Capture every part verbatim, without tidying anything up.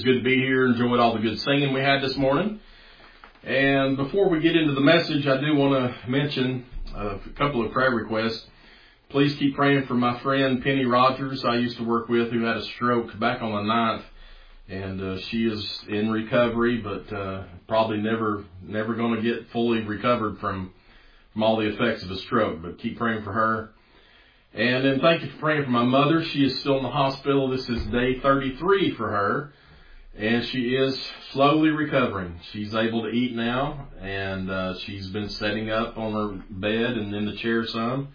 is good to be here. Enjoyed all the good singing we had this morning. And before we get into the message, I do want to mention a couple of prayer requests. Please keep praying for my friend Penny Rogers I used to work with, who had a stroke back on the ninth. And uh, she is in recovery, but uh, probably never never going to get fully recovered from, from all the effects of a stroke. But keep praying for her. And then thank you for praying for my mother. She is still in the hospital. This is day thirty-three for her. And she is slowly recovering. She's able to eat now. And uh, she's been setting up on her bed and in the chair some.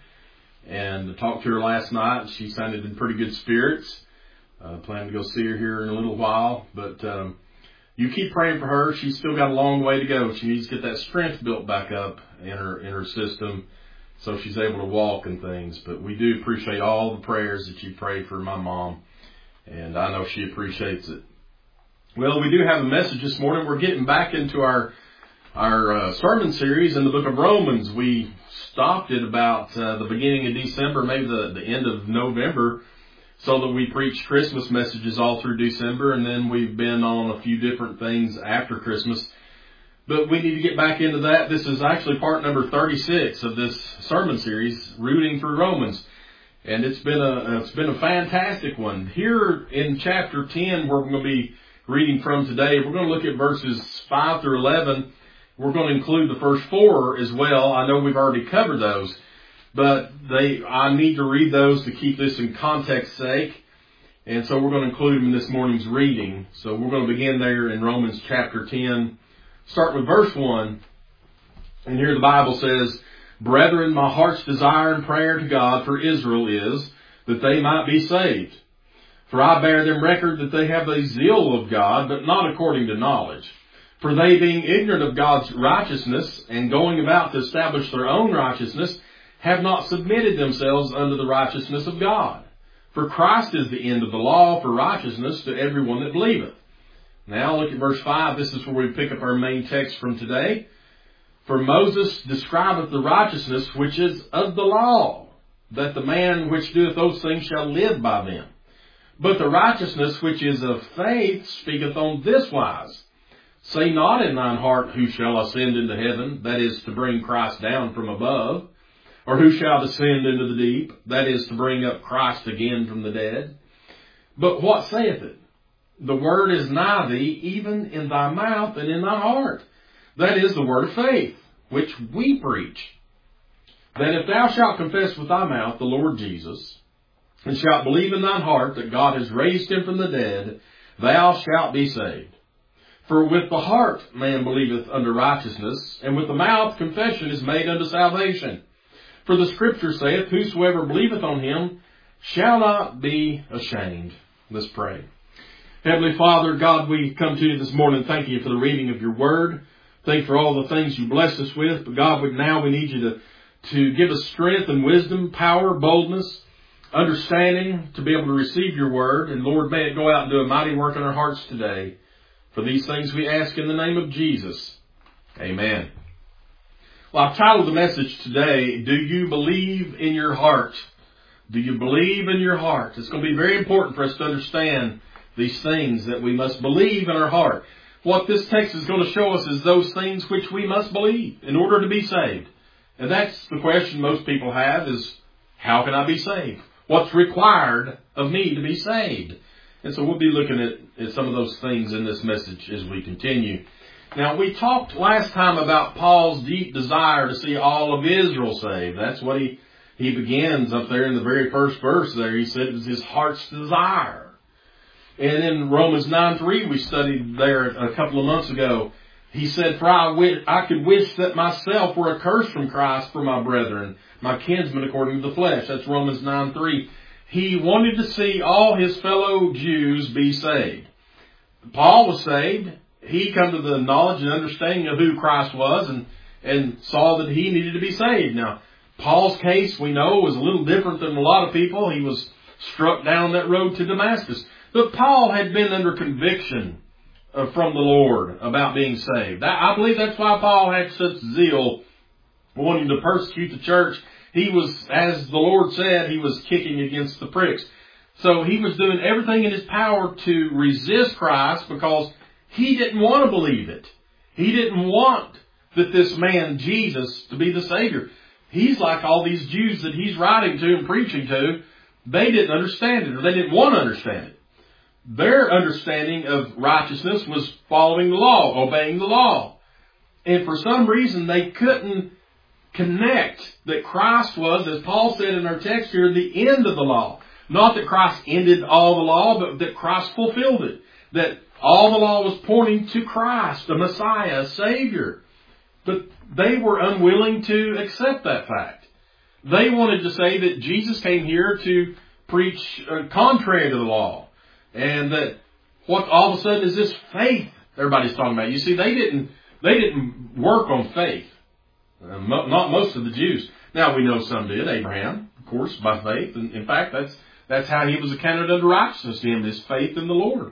And I talked to her last night. She sounded in pretty good spirits. Uh, plan to go see her here in a little while. But um, you keep praying for her. She's still got a long way to go. She needs to get that strength built back up in her in her system so she's able to walk and things. But we do appreciate all the prayers that you pray for my mom. And I know she appreciates it. Well, we do have a message this morning. We're getting back into our our uh, sermon series in the book of Romans. We stopped at about uh, the beginning of December, maybe the, the end of November, so that we preach Christmas messages all through December, and then we've been on a few different things after Christmas. But we need to get back into that. This is actually part number thirty-six of this sermon series, Rooting Through Romans. And it's been a it's been a fantastic one. Here in chapter ten, where we're going to be reading from today, we're going to look at verses five through eleven. We're going to include the first four as well. I know we've already covered those. But they, I need to read those to keep this in context's sake. And so we're going to include them in this morning's reading. So we're going to begin there in Romans chapter ten. Start with verse one. And here the Bible says, "Brethren, my heart's desire and prayer to God for Israel is that they might be saved. For I bear them record that they have the zeal of God, but not according to knowledge. For they, being ignorant of God's righteousness and going about to establish their own righteousness, have not submitted themselves unto the righteousness of God. For Christ is the end of the law for righteousness to everyone that believeth." Now look at verse five. This is where we pick up our main text from today. "For Moses describeth the righteousness which is of the law, that the man which doeth those things shall live by them. But the righteousness which is of faith speaketh on this wise. Say not in thine heart, who shall ascend into heaven, that is, to bring Christ down from above. Or who shall descend into the deep, that is, to bring up Christ again from the dead? But what saith it? The word is nigh thee, even in thy mouth and in thy heart. That is the word of faith, which we preach. That if thou shalt confess with thy mouth the Lord Jesus, and shalt believe in thine heart that God has raised him from the dead, thou shalt be saved. For with the heart man believeth unto righteousness, and with the mouth confession is made unto salvation. For the Scripture saith, whosoever believeth on him shall not be ashamed." Let's pray. Heavenly Father, God, we come to you this morning. Thank you for the reading of your word. Thank you for all the things you blessed us with. But God, we, now we need you to, to give us strength and wisdom, power, boldness, understanding to be able to receive your word. And Lord, may it go out and do a mighty work in our hearts today. For these things we ask in the name of Jesus. Amen. Well, I've titled the message today, "Do you believe in your heart?" Do you believe in your heart? It's going to be very important for us to understand these things that we must believe in our heart. What this text is going to show us is those things which we must believe in order to be saved. And that's the question most people have is, how can I be saved? What's required of me to be saved? And so we'll be looking at, at some of those things in this message as we continue. Now, we talked last time about Paul's deep desire to see all of Israel saved. That's what he, he begins up there in the very first verse there. He said it was his heart's desire. And in Romans nine three, we studied there a couple of months ago, he said, "For I, w- I could wish that myself were accursed from Christ for my brethren, my kinsmen according to the flesh." That's Romans nine three. He wanted to see all his fellow Jews be saved. Paul was saved. He come to the knowledge and understanding of who Christ was and, and saw that he needed to be saved. Now, Paul's case, we know, was a little different than a lot of people. He was struck down that road to Damascus. But Paul had been under conviction uh, from the Lord about being saved. I, I believe that's why Paul had such zeal wanting to persecute the church. He was, as the Lord said, he was kicking against the pricks. So he was doing everything in his power to resist Christ because he didn't want to believe it. He didn't want that this man, Jesus, to be the Savior. He's like all these Jews that he's writing to and preaching to. They didn't understand it, or they didn't want to understand it. Their understanding of righteousness was following the law, obeying the law. And for some reason, they couldn't connect that Christ was, as Paul said in our text here, the end of the law. Not that Christ ended all the law, but that Christ fulfilled it. That all the law was pointing to Christ, the Messiah, a Savior. But they were unwilling to accept that fact. They wanted to say that Jesus came here to preach uh, contrary to the law. And that what all of a sudden is this faith everybody's talking about. You see, they didn't they didn't work on faith. Uh, mo- not most of the Jews. Now we know some did. Abraham, of course, by faith. And in fact, that's that's how he was accounted unto righteousness to him, his faith in the Lord.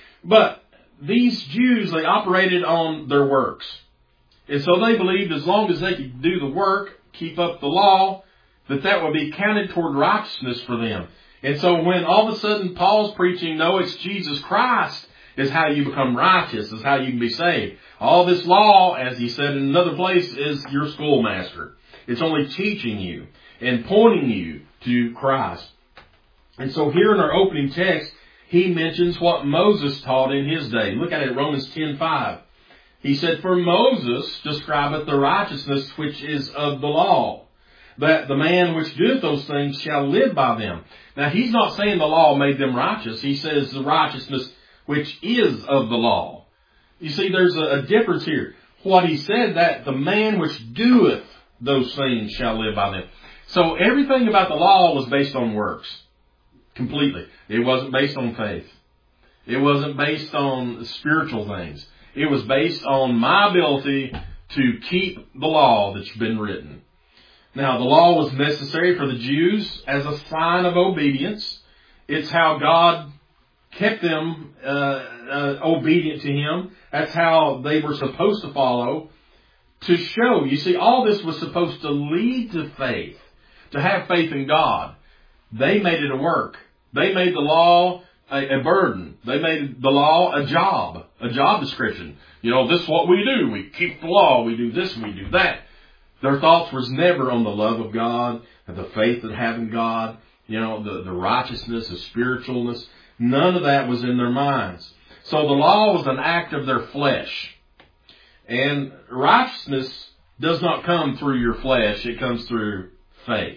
But these Jews, they operated on their works. And so they believed as long as they could do the work, keep up the law, that that would be counted toward righteousness for them. And so when all of a sudden Paul's preaching, no, it's Jesus Christ is how you become righteous, is how you can be saved. All this law, as he said in another place, is your schoolmaster. It's only teaching you and pointing you to Christ. And so here in our opening text, he mentions what Moses taught in his day. Look at it, Romans ten five. He said, for Moses describeth the righteousness which is of the law, that the man which doeth those things shall live by them. Now, he's not saying the law made them righteous. He says the righteousness which is of the law. You see, there's a, a difference here. What he said, that the man which doeth those things shall live by them. So everything about the law was based on works. Completely. It wasn't based on faith. It wasn't based on spiritual things. It was based on my ability to keep the law that's been written. Now, the law was necessary for the Jews as a sign of obedience. It's how God kept them uh, uh, obedient to Him. That's how they were supposed to follow. To show, you see, all this was supposed to lead to faith, to have faith in God. They made it a work. They made the law a, a burden. They made the law a job, a job description. You know, this is what we do. We keep the law. We do this, we do that. Their thoughts was never on the love of God, and the faith that have in God, you know, the, the righteousness, the spiritualness. None of that was in their minds. So the law was an act of their flesh. And righteousness does not come through your flesh. It comes through faith.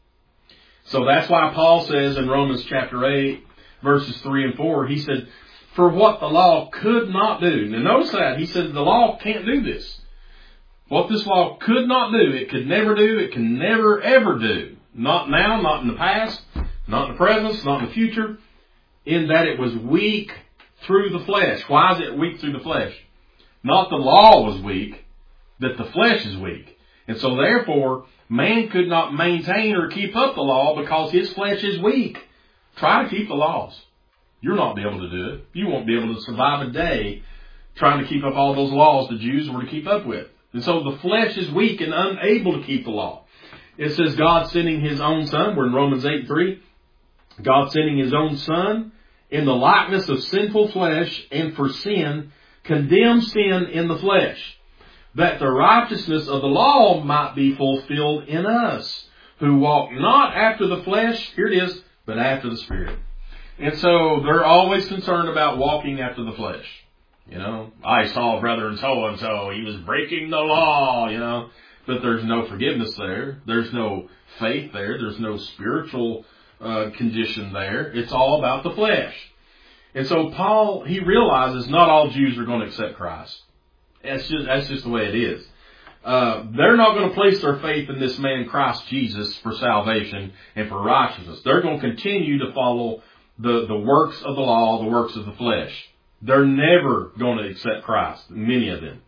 So that's why Paul says in Romans chapter eight, verses three and four, he said, for what the law could not do. Now notice that. He said the law can't do this. What this law could not do, it could never do, it can never ever do. Not now, not in the past, not in the present, not in the future. In that it was weak through the flesh. Why is it weak through the flesh? Not the law was weak, that the flesh is weak. And so therefore, man could not maintain or keep up the law because his flesh is weak. Try to keep the laws. You'll not be able to do it. You won't be able to survive a day trying to keep up all those laws the Jews were to keep up with. And so the flesh is weak and unable to keep the law. It says God sending His own Son. We're in Romans eight three. God sending His own Son in the likeness of sinful flesh, and for sin, condemns sin in the flesh, that the righteousness of the law might be fulfilled in us, who walk not after the flesh, here it is, but after the Spirit. And so they're always concerned about walking after the flesh. You know, I saw brother and so and so, he was breaking the law, you know. But there's no forgiveness there. There's no faith there. There's no spiritual uh, condition there. It's all about the flesh. And so Paul, he realizes not all Jews are going to accept Christ. That's just, that's just the way it is. Uh, they're not going to place their faith in this man Christ Jesus for salvation and for righteousness. They're going to continue to follow the, the works of the law, the works of the flesh. They're never going to accept Christ, many of them.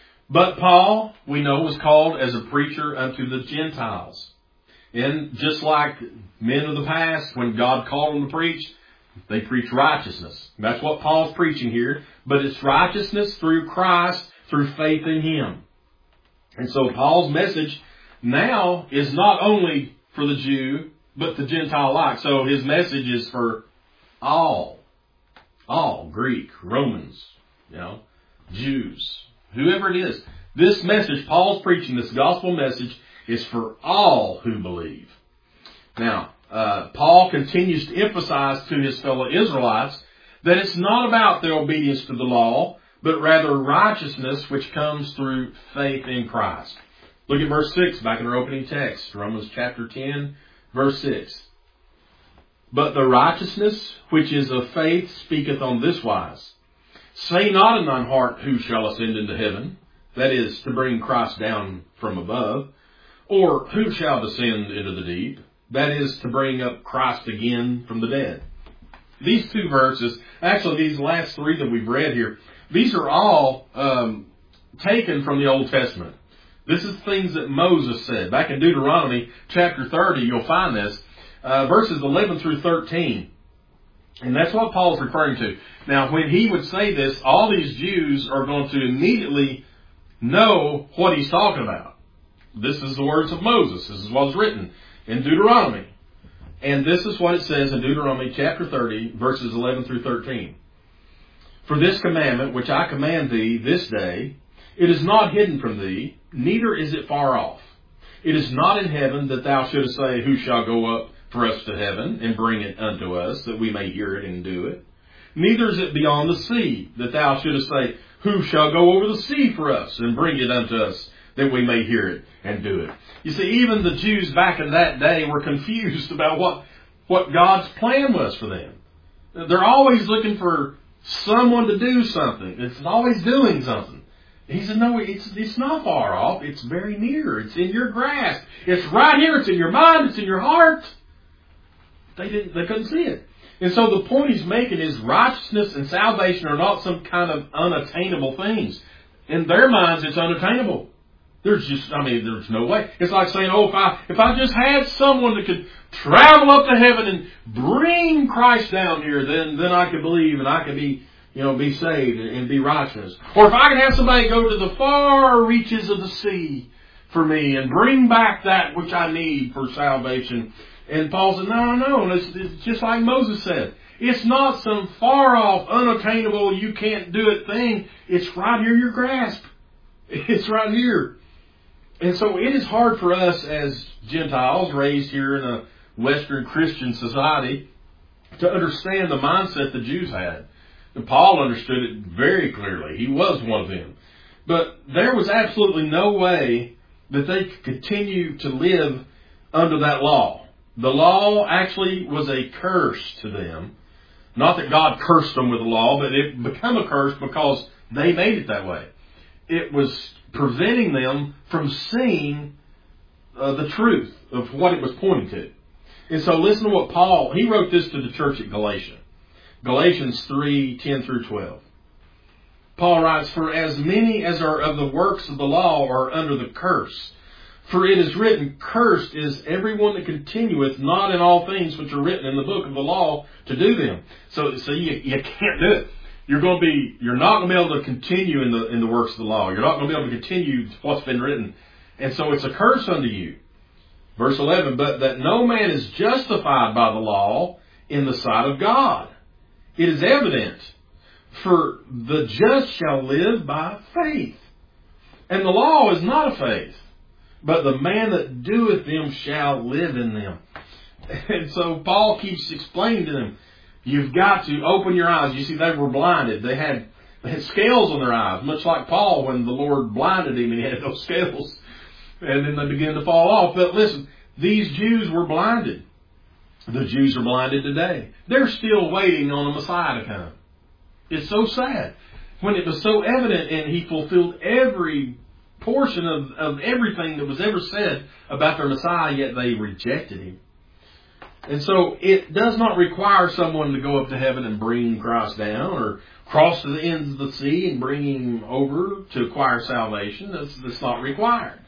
But Paul, we know, was called as a preacher unto the Gentiles. And just like men of the past, when God called them to preach, they preach righteousness. That's what Paul's preaching here. But it's righteousness through Christ, through faith in Him. And so Paul's message now is not only for the Jew, but to Gentile alike. So his message is for all. All. Greek, Romans, you know, Jews, whoever it is. This message, Paul's preaching, this gospel message, is for all who believe. Now, uh, Paul continues to emphasize to his fellow Israelites that it's not about their obedience to the law, but rather righteousness which comes through faith in Christ. Look at verse six, back in our opening text, Romans chapter ten, verse six. But the righteousness which is of faith speaketh on this wise. Say not in thine heart, who shall ascend into heaven? That is, to bring Christ down from above. Or who shall descend into the deep? That is, to bring up Christ again from the dead. These two verses, actually these last three that we've read here, these are all um, taken from the Old Testament. This is things that Moses said. Back in Deuteronomy chapter thirty, you'll find this. Uh, verses eleven through thirteen. And that's what Paul's referring to. Now, when he would say this, all these Jews are going to immediately know what he's talking about. This is the words of Moses. This is what is written in Deuteronomy. And this is what it says in Deuteronomy chapter thirty, verses eleven through thirteen. For this commandment which I command thee this day, it is not hidden from thee, neither is it far off. It is not in heaven that thou shouldest say, who shall go up for us to heaven, and bring it unto us, that we may hear it and do it. Neither is it beyond the sea, that thou shouldest say, who shall go over the sea for us, and bring it unto us, that we may hear it and do it. You see, even the Jews back in that day were confused about what, what God's plan was for them. They're always looking for someone to do something. It's always doing something. He said, no, it's, it's not far off. It's very near. It's in your grasp. It's right here. It's in your mind. It's in your heart. They didn't, they couldn't see it. And so the point he's making is righteousness and salvation are not some kind of unattainable things. In their minds, it's unattainable. There's just, I mean, there's no way. It's like saying, oh, if I, if I just had someone that could travel up to heaven and bring Christ down here, then, then I could believe and I could be, you know, be saved and, and be righteous. Or if I could have somebody go to the far reaches of the sea for me and bring back that which I need for salvation. And Paul said, no, no, it's, it's just like Moses said. It's not some far off, unattainable, you can't do it thing. It's right here in your grasp. It's right here. And so it is hard for us as Gentiles raised here in a Western Christian society to understand the mindset the Jews had. And Paul understood it very clearly. He was one of them. But there was absolutely no way that they could continue to live under that law. The law actually was a curse to them. Not that God cursed them with the law, but it became a curse because they made it that way. It was preventing them from seeing uh, the truth of what it was pointing to. And so listen to what Paul, he wrote this to the church at Galatia. Galatians three, ten through twelve. Paul writes, for as many as are of the works of the law are under the curse. For it is written, cursed is everyone that continueth not in all things which are written in the book of the law to do them. So, so you, you can't do it. You're going to be, you're not going to be able to continue in the, in the works of the law. You're not going to be able to continue what's been written. And so it's a curse unto you. Verse eleven, but that no man is justified by the law in the sight of God. It is evident, for the just shall live by faith. And the law is not of faith, but the man that doeth them shall live in them. And so Paul keeps explaining to them, you've got to open your eyes. You see, they were blinded. They had, they had scales on their eyes, much like Paul when the Lord blinded him and he had those scales. And then they began to fall off. But listen, these Jews were blinded. The Jews are blinded today. They're still waiting on a Messiah to come. It's so sad. When it was so evident and he fulfilled every portion of, of everything that was ever said about their Messiah, yet they rejected him. And so it does not require someone to go up to heaven and bring Christ down or cross to the ends of the sea and bring him over to acquire salvation. That's, that's not required.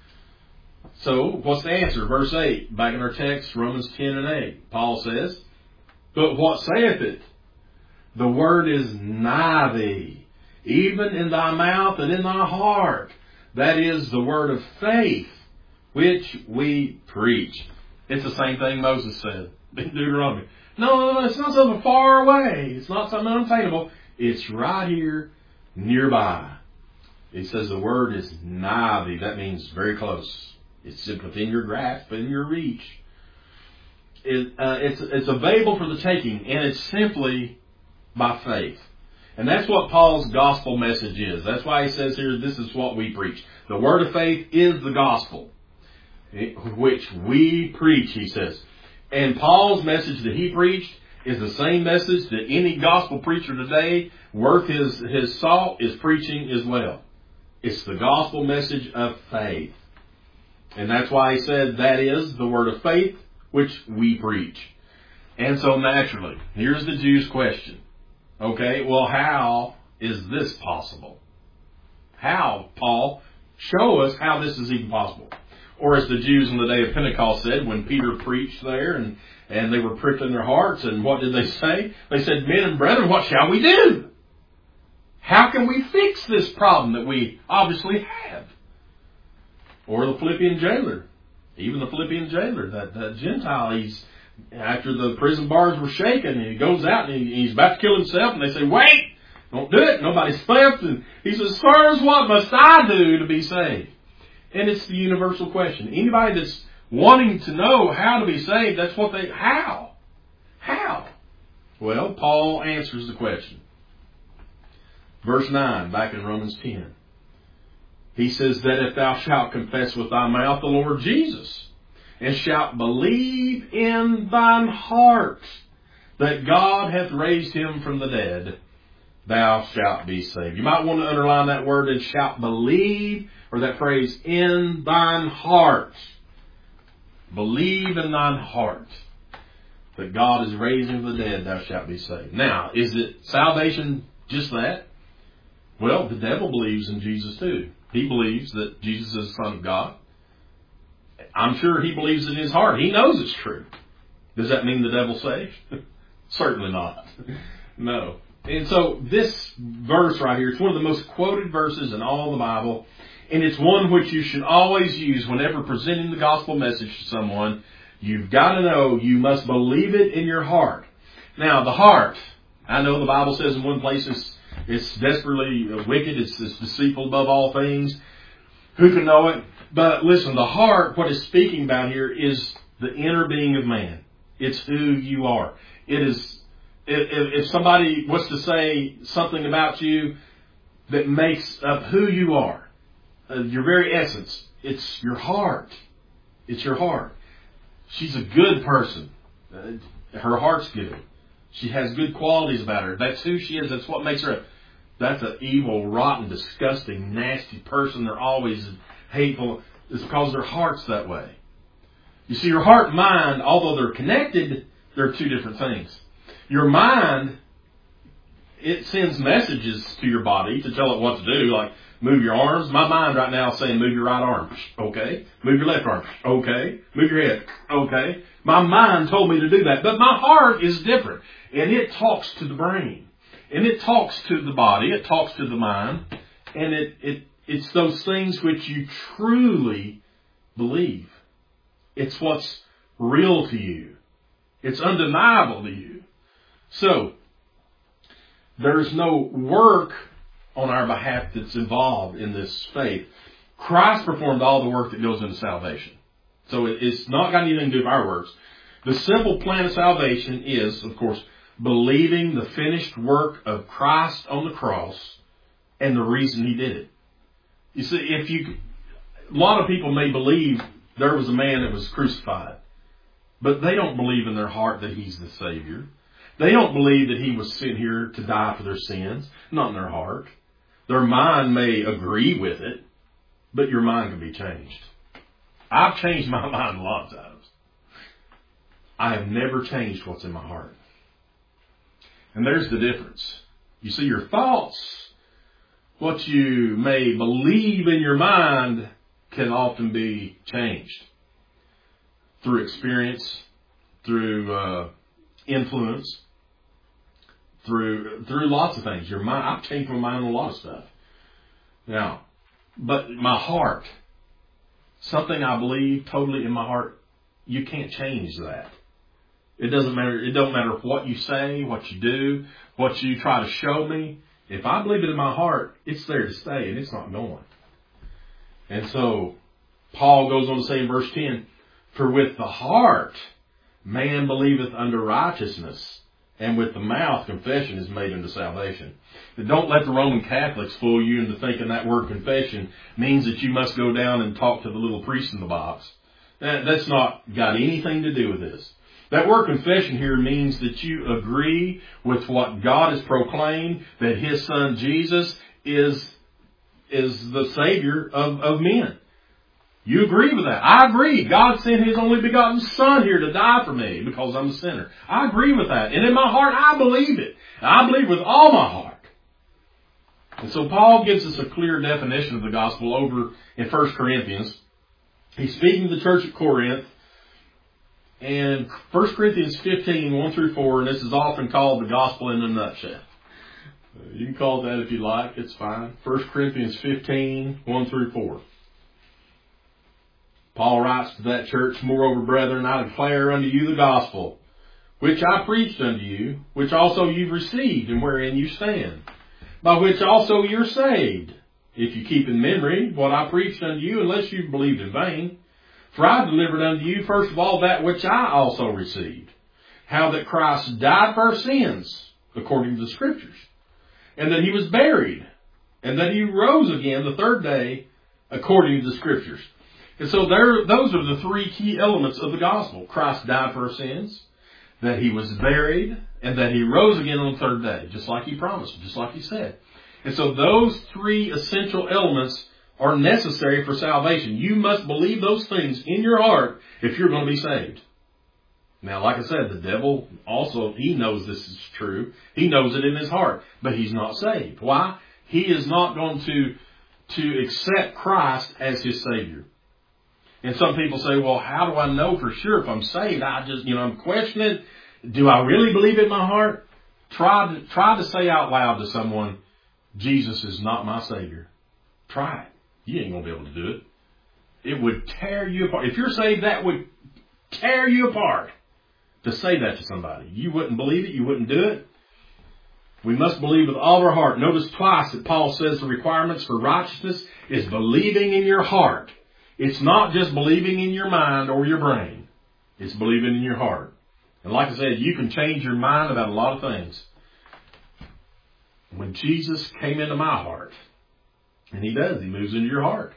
So what's the answer? Verse eight, back in our text, Romans ten and eight. Paul says, but what saith it? The word is nigh thee, even in thy mouth and in thy heart. That is the word of faith, which we preach. It's the same thing Moses said in Deuteronomy. No, no, no, it's not something far away. It's not something unattainable. It's right here, nearby. He says the word is nigh thee. That means very close. It's within your grasp, in your reach. It, uh, it's, it's available for the taking, and it's simply by faith. And that's what Paul's gospel message is. That's why he says here, this is what we preach. The word of faith is the gospel, which we preach, he says. And Paul's message that he preached is the same message that any gospel preacher today, worth his, his salt, is preaching as well. It's the gospel message of faith. And that's why he said that is the word of faith, which we preach. And so naturally, here's the Jews' question. Okay, well, how is this possible? How, Paul? Show us how this is even possible. Or as the Jews on the day of Pentecost said, when Peter preached there and, and they were pricked in their hearts, and what did they say? They said, men and brethren, what shall we do? How can we fix this problem that we obviously have? Or the Philippian jailer. Even the Philippian jailer, that, that Gentile, he's, after the prison bars were shaken, and he goes out and he, he's about to kill himself, and they say, wait, don't do it, nobody slept. And he says, sirs, what must I do to be saved? And it's the universal question. Anybody that's wanting to know how to be saved, that's what they, how? How? Well, Paul answers the question. Verse nine, back in Romans ten. He says that if thou shalt confess with thy mouth the Lord Jesus, and shalt believe in thine heart that God hath raised him from the dead, thou shalt be saved. You might want to underline that word, and shalt believe, or that phrase, in thine heart. Believe in thine heart that God is raised him from the dead, thou shalt be saved. Now, is it salvation just that? Well, the devil believes in Jesus too. He believes that Jesus is the Son of God. I'm sure he believes it in his heart. He knows it's true. Does that mean the devil's saved? Certainly not. No. And so this verse right here, it's one of the most quoted verses in all the Bible. And it's one which you should always use whenever presenting the gospel message to someone. You've got to know you must believe it in your heart. Now, the heart, I know the Bible says in one place it's, it's desperately wicked. It's, it's deceitful above all things. Who can know it? But listen, the heart, what it's speaking about here is the inner being of man. It's who you are. It is, if, if somebody was to say something about you that makes up who you are, uh, your very essence, it's your heart. It's your heart. She's a good person. Uh, her heart's good. She has good qualities about her. That's who she is. That's what makes her a, that's an evil, rotten, disgusting, nasty person. They're always hateful. It's because their heart's that way. You see, your heart and mind, although they're connected, they're two different things. Your mind, it sends messages to your body to tell it what to do, like move your arms. My mind right now is saying move your right arm. Okay. Move your left arm. Okay. Move your head. Okay. My mind told me to do that. But my heart is different. And it talks to the brain. And it talks to the body. It talks to the mind. And it, it it's those things which you truly believe. It's what's real to you. It's undeniable to you. So, there's no work on our behalf that's involved in this faith. Christ performed all the work that goes into salvation. So it's not got anything to do with our works. The simple plan of salvation is, of course, believing the finished work of Christ on the cross and the reason he did it. You see, if you, a lot of people may believe there was a man that was crucified, but they don't believe in their heart that he's the Savior. They don't believe that he was sent here to die for their sins, not in their heart. Their mind may agree with it, but your mind can be changed. I've changed my mind a lot of times. I have never changed what's in my heart. And there's the difference. You see, your thoughts, what you may believe in your mind, can often be changed through experience, through uh, influence, through through lots of things. Your mind, I've changed my mind on a lot of stuff. Now, but my heart, something I believe totally in my heart, you can't change that. It doesn't matter. It don't matter what you say, what you do, what you try to show me. If I believe it in my heart, it's there to stay, and it's not going. And so Paul goes on to say in verse ten, for with the heart man believeth unto righteousness, and with the mouth confession is made unto salvation. But don't let the Roman Catholics fool you into thinking that word confession means that you must go down and talk to the little priest in the box. That, that's not got anything to do with this. That word confession here means that you agree with what God has proclaimed, that His Son Jesus is, is the Savior of, of men. You agree with that. I agree. God sent His only begotten Son here to die for me because I'm a sinner. I agree with that. And in my heart, I believe it. I believe with all my heart. And so Paul gives us a clear definition of the gospel over in First Corinthians. He's speaking to the church at Corinth. And First Corinthians fifteen, one through four, and this is often called the gospel in a nutshell. You can call it that if you like. It's fine. First Corinthians fifteen, one through four. Paul writes to that church, moreover, brethren, I declare unto you the gospel, which I preached unto you, which also you've received, and wherein you stand, by which also you're saved, if you keep in memory what I preached unto you, unless you've believed in vain. For I delivered unto you, first of all, that which I also received, how that Christ died for our sins, according to the Scriptures, and that He was buried, and that He rose again the third day, according to the Scriptures. And so there, those are the three key elements of the gospel. Christ died for our sins, that He was buried, and that He rose again on the third day, just like He promised, just like He said. And so those three essential elements are necessary for salvation. You must believe those things in your heart if you're going to be saved. Now, like I said, the devil also, he knows this is true. He knows it in his heart, but he's not saved. Why? He is not going to, to accept Christ as his Savior. And some people say, well, how do I know for sure if I'm saved? I just, you know, I'm questioning. Do I really believe it in my heart? Try to, try to say out loud to someone, Jesus is not my Savior. Try it. You ain't going to be able to do it. It would tear you apart. If you're saved, that would tear you apart to say that to somebody. You wouldn't believe it. You wouldn't do it. We must believe with all our heart. Notice twice that Paul says the requirements for righteousness is believing in your heart. It's not just believing in your mind or your brain. It's believing in your heart. And like I said, you can change your mind about a lot of things. When Jesus came into my heart, and He does, He moves into your heart.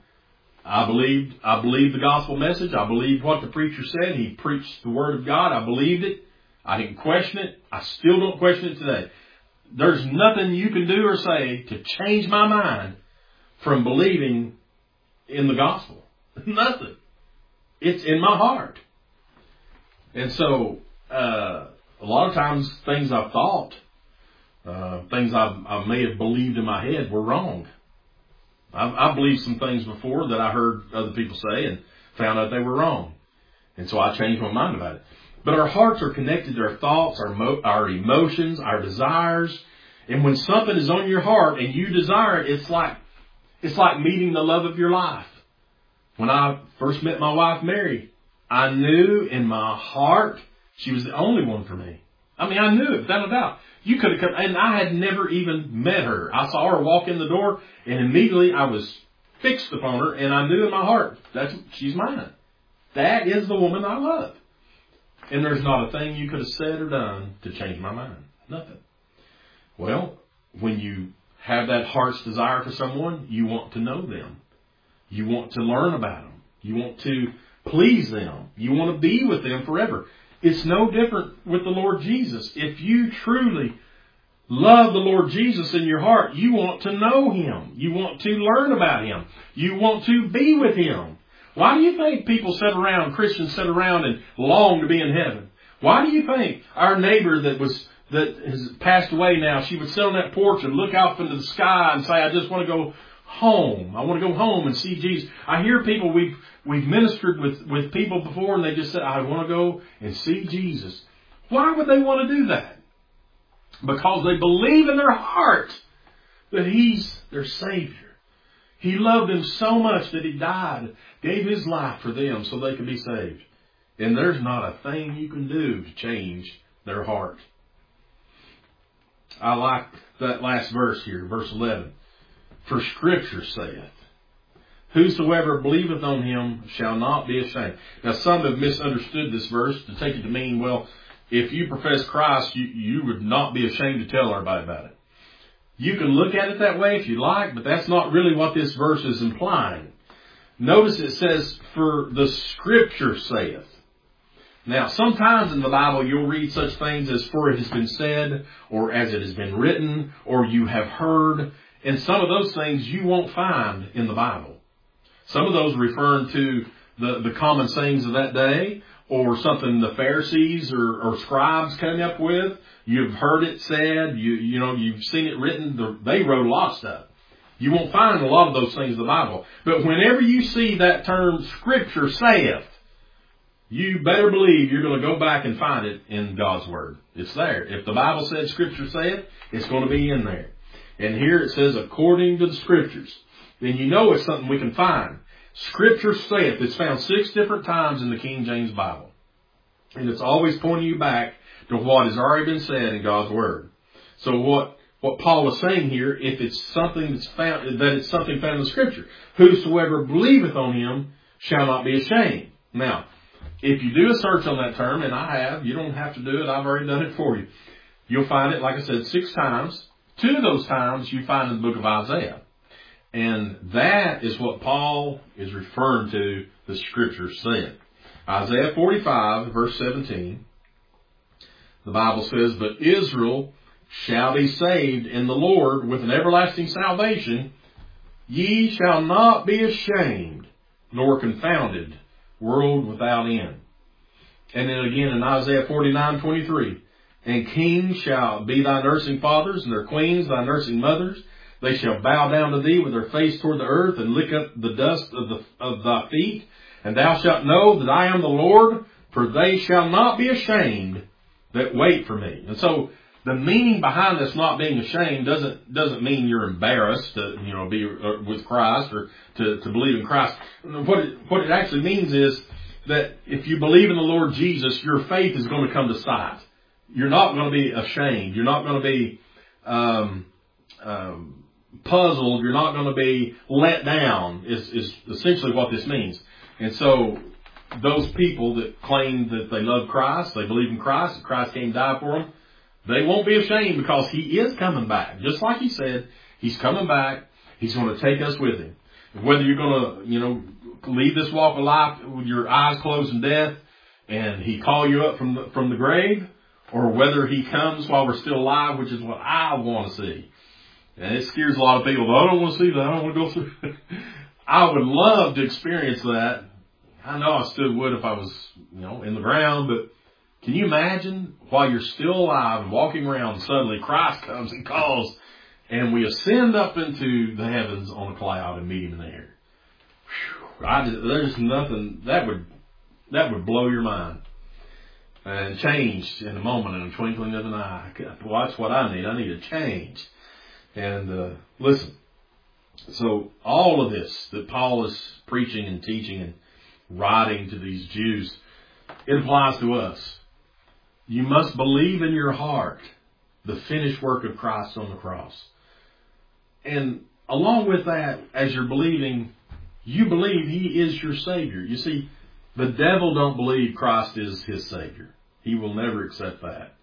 I believed, I believed the gospel message. I believed what the preacher said. He preached the Word of God. I believed it. I didn't question it. I still don't question it today. There's nothing you can do or say to change my mind from believing in the gospel. Nothing. It's in my heart. And so, uh, a lot of times things I've thought, uh, things I've, I may have believed in my head were wrong. I've, I've believed some things before that I heard other people say and found out they were wrong. And so I changed my mind about it. But our hearts are connected to our thoughts, our, mo- our emotions, our desires. And when something is on your heart and you desire it, it's like, it's like meeting the love of your life. When I first met my wife, Mary, I knew in my heart she was the only one for me. I mean, I knew it without a doubt. You could have come, and I had never even met her. I saw her walk in the door, and immediately I was fixed upon her, and I knew in my heart, that's, she's mine. That is the woman I love. And there's not a thing you could have said or done to change my mind. Nothing. Well, when you have that heart's desire for someone, you want to know them. You want to learn about them. You want to please them. You want to be with them forever. It's no different with the Lord Jesus. If you truly love the Lord Jesus in your heart, you want to know Him. You want to learn about Him. You want to be with Him. Why do you think people sit around, Christians sit around and long to be in heaven? Why do you think our neighbor that was that has passed away now, she would sit on that porch and look out into the sky and say, I just want to go home. I want to go home and see Jesus. I hear people, we've, we've ministered with, with people before and they just said, I want to go and see Jesus. Why would they want to do that? Because they believe in their heart that He's their Savior. He loved them so much that He died, gave His life for them so they could be saved. And there's not a thing you can do to change their heart. I like that last verse here, verse eleven. For Scripture saith, whosoever believeth on him shall not be ashamed. Now some have misunderstood this verse to take it to mean, well, if you profess Christ, you, you would not be ashamed to tell everybody about it. You can look at it that way if you like, but that's not really what this verse is implying. Notice it says, for the Scripture saith. Now, sometimes in the Bible you'll read such things as for it has been said, or as it has been written, or you have heard. And some of those things you won't find in the Bible. Some of those referring to the, the common sayings of that day, or something the Pharisees or, or scribes came up with. You've heard it said, you you know, you've seen it written. They wrote a lot of stuff. You won't find a lot of those things in the Bible. But whenever you see that term, Scripture saith, you better believe you're going to go back and find it in God's Word. It's there. If the Bible said Scripture saith, it's going to be in there. And here it says, according to the Scriptures. Then you know it's something we can find. Scripture saith. It's found six different times in the King James Bible. And it's always pointing you back to what has already been said in God's Word. So what, what Paul is saying here, if it's something that's found, that it's something found in the Scripture. Whosoever believeth on him shall not be ashamed. Now, if you do a search on that term, and I have, you don't have to do it, I've already done it for you. You'll find it, like I said, six times. Two of those times you find in the book of Isaiah. And that is what Paul is referring to, the Scripture said. Isaiah forty-five, verse seventeen. The Bible says, but Israel shall be saved in the Lord with an everlasting salvation. Ye shall not be ashamed, nor confounded, world without end. And then again in Isaiah forty-nine, twenty-three. And kings shall be thy nursing fathers, and their queens thy nursing mothers. They shall bow down to thee with their face toward the earth, and lick up the dust of, the, of thy feet. And thou shalt know that I am the Lord, for they shall not be ashamed that wait for me. And so the meaning behind this not being ashamed doesn't doesn't mean you're embarrassed to, you know, be with Christ or to, to believe in Christ. What it, what it actually means is that if you believe in the Lord Jesus, your faith is going to come to sight. You're not going to be ashamed. You're not going to be um, um, puzzled. You're not going to be let down is, is essentially what this means. And so those people that claim that they love Christ, they believe in Christ, that Christ came to die for them, they won't be ashamed because He is coming back. Just like He said, He's coming back. He's going to take us with Him. Whether you're going to, you know, leave this walk of life with your eyes closed in death and He call you up from the, from the grave, or whether He comes while we're still alive, which is what I want to see. And it scares a lot of people. I don't want to see that. I don't want to go through. I would love to experience that. I know I still would if I was, you know, in the ground, but can you imagine while you're still alive and walking around, suddenly Christ comes and calls, and we ascend up into the heavens on a cloud and meet Him in the air? Whew, I just, there's nothing that would that would blow your mind and change in a moment, in a twinkling of an eye. Well, that's what I need. I need a change. And uh, listen, so all of this that Paul is preaching and teaching and writing to these Jews, it applies to us. You must believe in your heart the finished work of Christ on the cross. And along with that, as you're believing, you believe He is your Savior. You see, the devil don't believe Christ is his Savior. He will never accept that.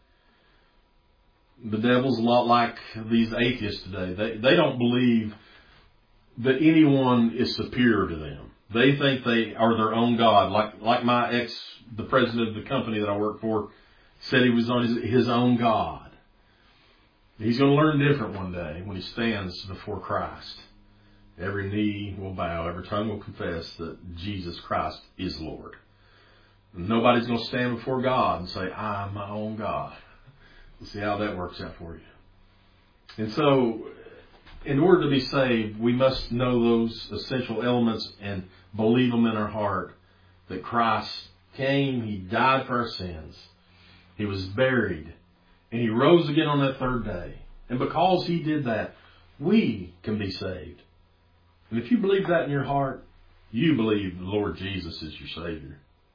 The devil's a lot like these atheists today. They, they don't believe that anyone is superior to them. They think they are their own God. Like, like my ex, the president of the company that I work for, said he was on his, his own God. He's going to learn different one day when he stands before Christ. Every knee will bow, every tongue will confess that Jesus Christ is Lord. Nobody's going to stand before God and say, I am my own God. We'll see how that works out for you. And so, in order to be saved, we must know those essential elements and believe them in our heart. That Christ came, He died for our sins. He was buried, and He rose again on that third day. And because He did that, we can be saved. And if you believe that in your heart, you believe the Lord Jesus is your Savior.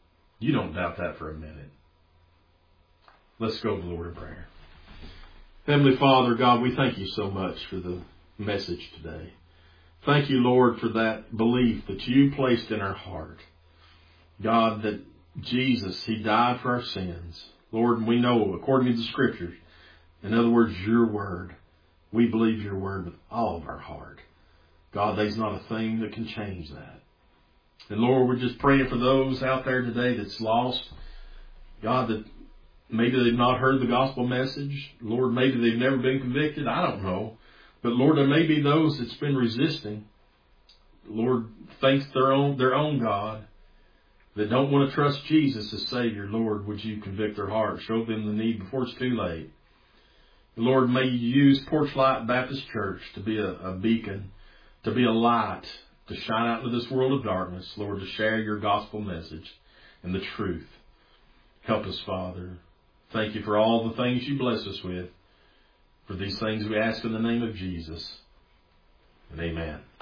You don't doubt that for a minute. Let's go to the Lord in prayer. Heavenly Father, God, we thank you so much for the message today. Thank you, Lord, for that belief that you placed in our heart. God, that Jesus, He died for our sins. Lord, we know, according to the Scriptures, in other words, your word, we believe your word with all of our heart. God, there's not a thing that can change that. And Lord, we're just praying for those out there today that's lost. God, that maybe they've not heard the gospel message. Lord, maybe they've never been convicted. I don't know. But Lord, there may be those that's been resisting. Lord, thanks their own, their own God, that don't want to trust Jesus as Savior. Lord, would you convict their heart? Show them the need before it's too late. Lord, may you use Porchlight Baptist Church to be a, a beacon, to be a light, to shine out into this world of darkness. Lord, to share your gospel message and the truth. Help us, Father. Thank you for all the things you bless us with. For these things we ask in the name of Jesus. And amen.